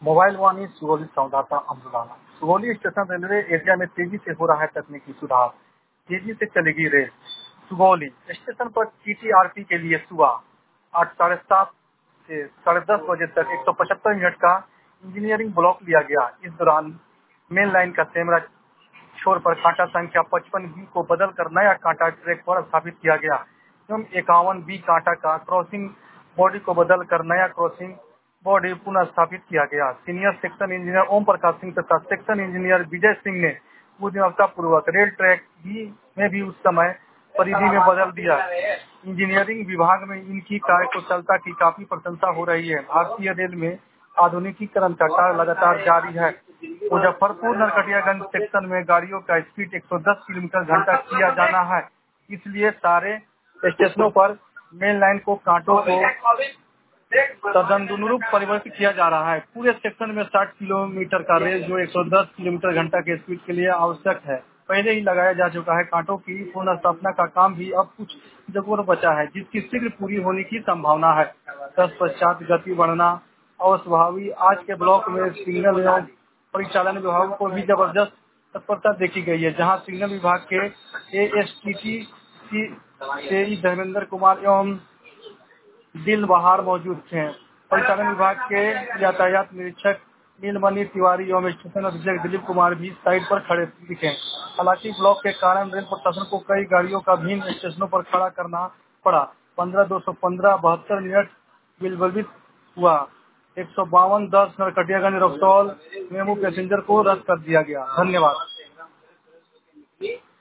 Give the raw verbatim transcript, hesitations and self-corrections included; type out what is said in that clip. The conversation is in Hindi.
मोबाइल वाणी सुगौली संवाददाता अमरुलाना। सुगौली स्टेशन रेलवे एरिया में तेजी से हो रहा है तकनीकी सुधार, तेजी से चलेगी रेल। सुगौली स्टेशन पर टीटीआरपी के लिए सुबह आठ साढ़े सात से साढ़े दस बजे तक एक सौ पचहत्तर मिनट का इंजीनियरिंग ब्लॉक लिया गया। इस दौरान मेन लाइन का कैमरा छोर पर कांटा संख्या पचपन बी को बदलकर नया कांटा ट्रैक पर स्थापित किया गया एवं इक्यावन बी कांटा का क्रॉसिंग बॉडी को बदलकर नया क्रॉसिंग बॉडी पुनः स्थापित किया गया। Senior section engineer Om Prakash Singh तथा सेक्शन इंजीनियर विजय सिंह ने बुद्धिमत्ता पूर्वक रेल ट्रैक भी में भी उस समय परिधि में बदल दिया। इंजीनियरिंग विभाग में इनकी कार्यकुशलता की काफी प्रशंसा हो रही है। भारतीय रेल में आधुनिकीकरण का कार्य लगातार जारी है। मुजफ्फरपुर नरकटियागंज सेक्शन में गाड़ियों का स्पीड एक सौ दस किलोमीटर घंटा किया जाना है, इसलिए सारे स्टेशनों पर मेन लाइन को कांटों को तदनुरूप परिवर्तित किया जा रहा है। पूरे सेक्शन में साठ किलोमीटर का रेल जो एक सौ दस किलोमीटर घंटा के स्पीड के लिए आवश्यक है पहले ही लगाया जा चुका है। कांटों की पुनः स्थापना का काम भी अब कुछ जगहों पर बचा है, जिसकी शीघ्र पूरी होने की संभावना है। तत्पश्चात गति बढ़ना अवश्यभावी। आज के ब्लॉक में सिग्नल एवं परिचालन विभाग को भी जबरदस्त तत्परता देखी गई है, जहां सिग्नल विभाग के एएसटीटी से धर्मेंद्र कुमार एवं दिल बहार मौजूद थे। परिचालन विभाग के यातायात निरीक्षक नीलमणि तिवारी एवं स्टेशन अधीक्षक दिलीप कुमार भी साइड पर खड़े दिखे। हालांकि ब्लॉक के कारण रेल प्रशासन को कई गाड़ियों का भिन्न स्टेशनों पर खड़ा करना पड़ा। पंद्रह दो सौ पंद्रह बहत्तर मिनट विलंबित हुआ। एक सौ बावन दस नरकटियागंज रक्सौल मेमू पैसेंजर को रद्द कर दिया गया। धन्यवाद।